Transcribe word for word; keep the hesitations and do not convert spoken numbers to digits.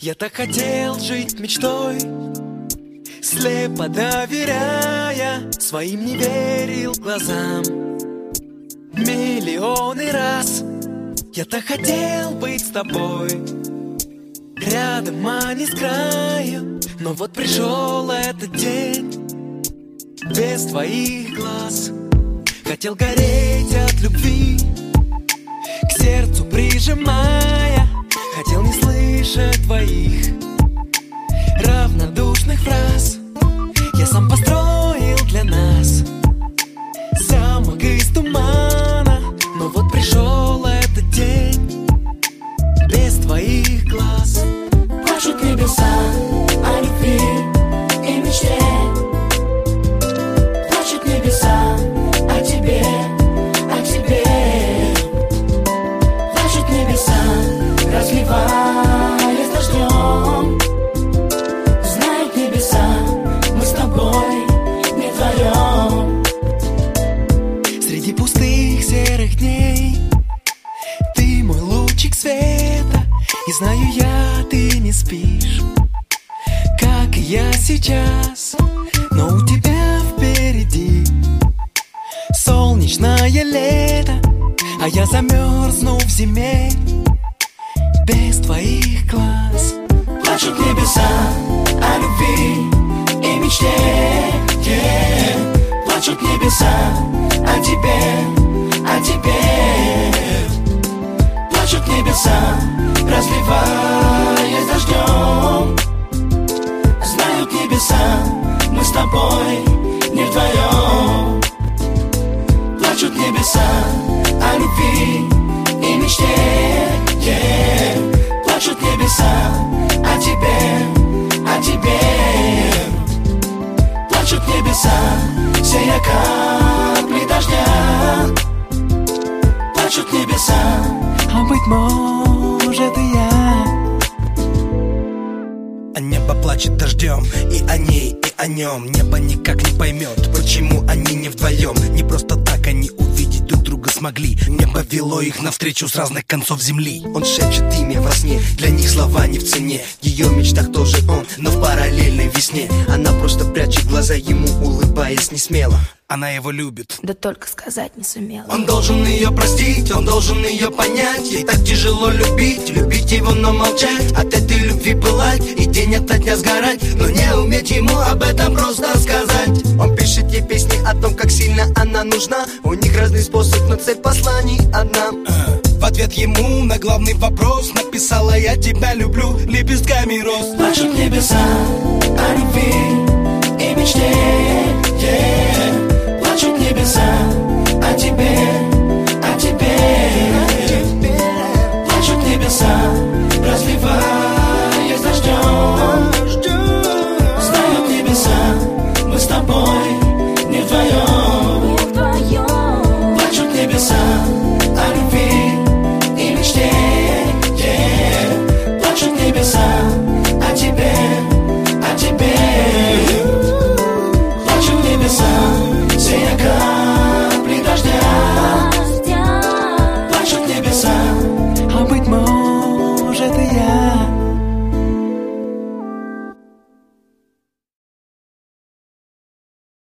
Я так хотел жить мечтой, слепо доверяя, своим не верил глазам. Миллионы раз я так хотел быть с тобой, рядом, а не с краю. Но вот пришел этот день без твоих глаз. Хотел гореть от любви, к сердцу прижимая. Хотел не слышать твоих равнодушных фраз. Я сам построил для нас замок из тумана. Но вот пришел этот день без твоих глаз. Плачут небеса о любви и мечте. Плачут небеса о тебе, о тебе. Плачут небеса, разливаясь дождем. Знают небеса, мы с тобой не вдвоем. Среди пустых серых дней ты мой лучик света. И знаю я, ты не спишь, как и я сейчас. Но у тебя впереди солнечное лето, а я замерзну в зиме без твоих глаз. Плачут небеса о любви и мечте, yeah. Плачут небеса о тебе, о тебе. Плачут небеса, разливаясь дождем. Знают небеса, мы с тобой не вдвоем. Плачут небеса о любви и мечте, yeah. Плачут небеса о тебе, о тебе. Плачут небеса, сея капли дождя. Плачут небеса, а быть может и я. А небо плачет дождем и о ней, и о нем. Небо никак не поймет, почему они не вдвоем. Не просто так они увидеть друг друга смогли. Небо вело их навстречу с разных концов земли. Он шепчет имя во сне, для них слова не в цене. В ее мечтах тоже он, но в параллельной весне. Она просто прячет глаза ему, улыбаясь не смело. Она его любит, да только сказать не сумела. Он должен ее простить, он должен ее понять. Ей так тяжело любить, любить его, но молчать. От этой любви пылать и день ото дня сгорать, но не уметь ему об этом просто сказать. Он пишет ей песни о том, как сильно она нужна. У них разный способ, но цель посланий одна. В ответ ему на главный вопрос написала: я тебя люблю лепестками роз. Плачут небеса о любви и мечте, yeah. Плачут небеса